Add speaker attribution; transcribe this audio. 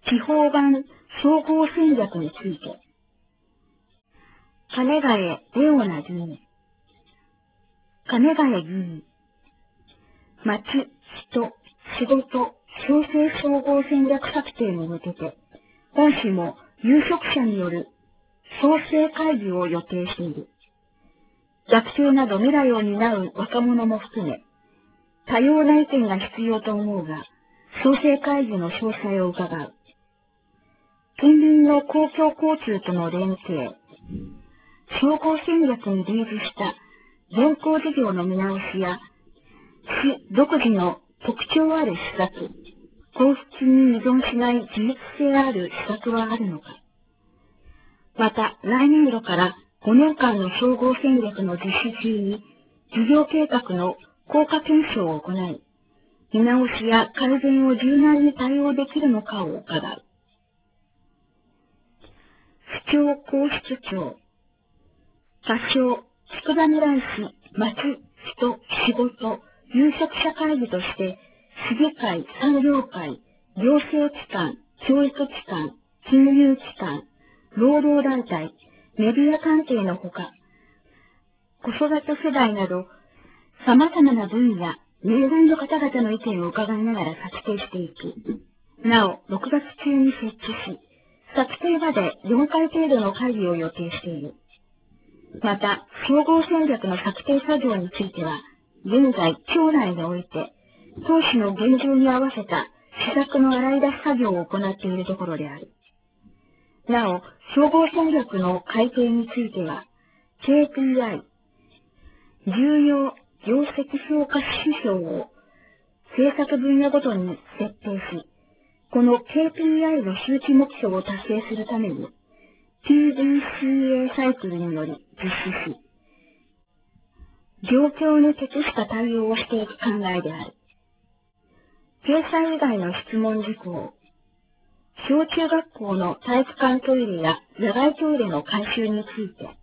Speaker 1: 地方版総合戦略について、金ヶ江レオナ議員、金ヶ江議員、町、人、仕事、創生総合戦略策定に向けて、本市も有識者による創生会議を予定している。学生など未来を担う若者も含め、多様な意見が必要と思うが、創生会議の詳細を伺う。近隣の公共交通との連携、総合戦略に類似した現行事業の見直しや、市独自の特徴ある施策、交付金に依存しない自立性ある施策はあるのか。また、来年度から5年間の総合戦略の実施中に、事業計画の効果検証を行い、見直しや改善を柔軟に対応できるのかを伺う。市長皇室長、仮称、筑波未来市町、人、仕事、有識者会議として、市議会、産業会、行政機関、教育機関、金融機関、労働団体、メディア関係のほか、子育て世代など、様々な分野、年代の方々の意見を伺いながら策定していく。なお、6月中に設置し、策定まで4回程度の会議を予定している。また、総合戦略の策定作業については、現在、庁内において、当市の現状に合わせた施策の洗い出し作業を行っているところである。なお、総合戦略の改定については、KPI、重要業績評価指標を政策分野ごとに設定し、この KPI の周知目標を達成するために、PDCA サイクルにより実施し、状況に適した対応をしていく考えである。掲載以外の質問事項、小中学校の体育館トイレや野外トイレの改修について、